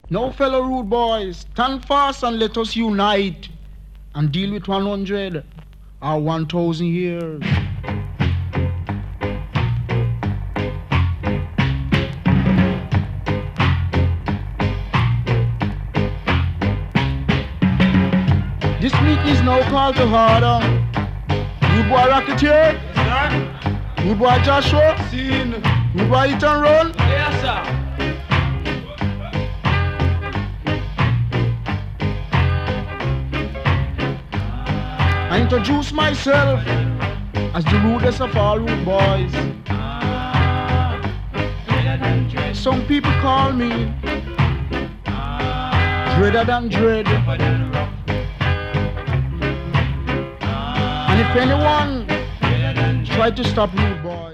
Now, fellow rude boys, stand fast and let us unite and deal with 100 or 1,000 years. This meeting is now called to order. Rude boy Rocketeer? Yes, sir. Rude boy Joshua? Seen. Rude boy Hit and Roll? Yes, sir. I introduce myself as the rudest of all rude boys. Some people call me Dreader than Dread. And if anyone try to stop rude boys,